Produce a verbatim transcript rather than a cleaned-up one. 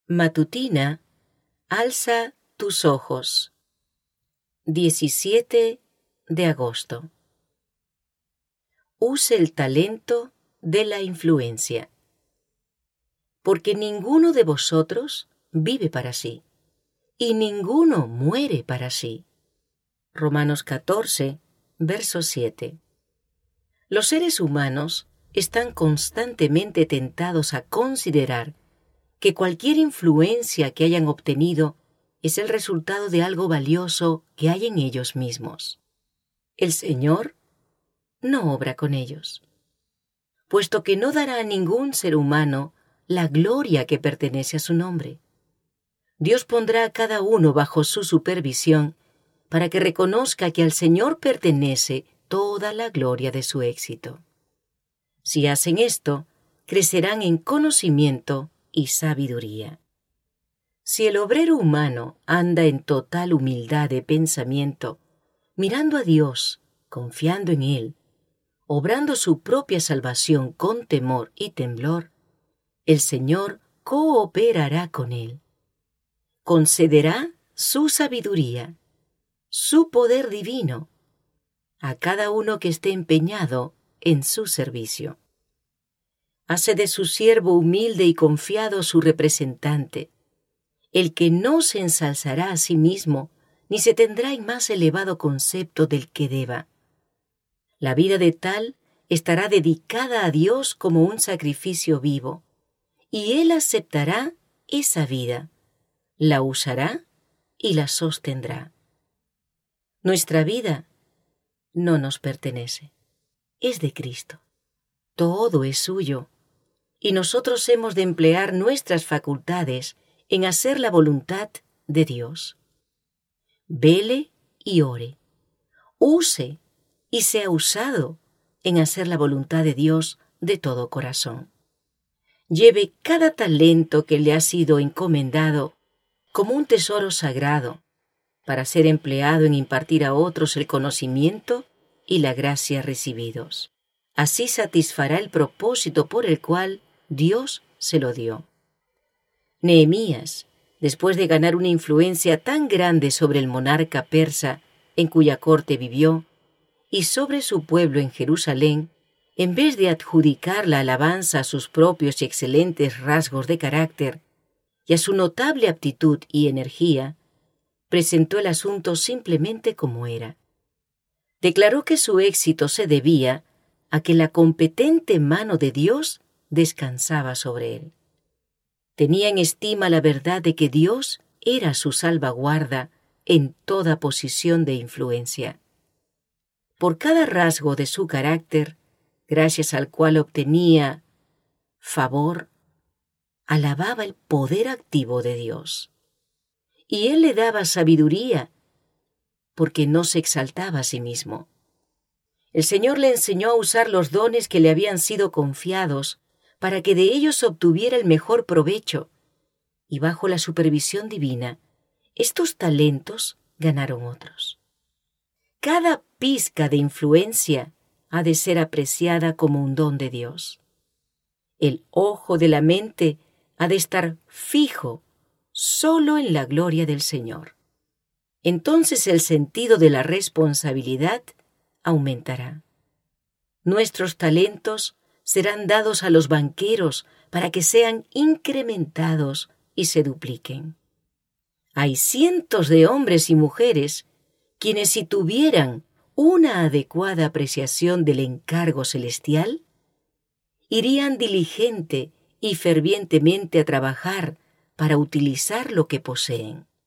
Matutina, alza tus ojos. diecisiete de agosto. Use el talento de la influencia. Porque ninguno de vosotros vive para sí, y ninguno muere para sí. Romanos catorce, verso siete. Los seres humanos están constantemente tentados a considerar que cualquier influencia que hayan obtenido es el resultado de algo valioso que hay en ellos mismos. El Señor no obra con ellos, puesto que no dará a ningún ser humano la gloria que pertenece a su nombre. Dios pondrá a cada uno bajo su supervisión para que reconozca que al Señor pertenece toda la gloria de su éxito. Si hacen esto, crecerán en conocimiento y sabiduría. Si el obrero humano anda en total humildad de pensamiento, mirando a Dios, confiando en Él, obrando su propia salvación con temor y temblor, el Señor cooperará con él. Concederá su sabiduría, su poder divino, a cada uno que esté empeñado en su servicio. Hace de su siervo humilde y confiado su representante, el que no se ensalzará a sí mismo, ni se tendrá en más elevado concepto del que deba. La vida de tal estará dedicada a Dios como un sacrificio vivo, y Él aceptará esa vida, la usará y la sostendrá. Nuestra vida no nos pertenece, es de Cristo. Todo es suyo, y nosotros hemos de emplear nuestras facultades en hacer la voluntad de Dios. Vele y ore, use y sea usado en hacer la voluntad de Dios de todo corazón. Lleve cada talento que le ha sido encomendado como un tesoro sagrado para ser empleado en impartir a otros el conocimiento y la gracia recibidos. Así satisfará el propósito por el cual Dios se lo dio. Nehemías, después de ganar una influencia tan grande sobre el monarca persa en cuya corte vivió, y sobre su pueblo en Jerusalén, en vez de adjudicar la alabanza a sus propios y excelentes rasgos de carácter y a su notable aptitud y energía, presentó el asunto simplemente como era. Declaró que su éxito se debía a que la competente mano de Dios descansaba sobre él. Tenía en estima la verdad de que Dios era su salvaguarda en toda posición de influencia. Por cada rasgo de su carácter, gracias al cual obtenía favor, alababa el poder activo de Dios. Y Él le daba sabiduría, porque no se exaltaba a sí mismo. El Señor le enseñó a usar los dones que le habían sido confiados para que de ellos obtuviera el mejor provecho, y bajo la supervisión divina, estos talentos ganaron otros. Cada pizca de influencia ha de ser apreciada como un don de Dios. El ojo de la mente ha de estar fijo solo en la gloria del Señor. Entonces el sentido de la responsabilidad aumentará. Nuestros talentos serán dados a los banqueros para que sean incrementados y se dupliquen. Hay cientos de hombres y mujeres quienes, si tuvieran una adecuada apreciación del encargo celestial, irían diligente y fervientemente a trabajar para utilizar lo que poseen.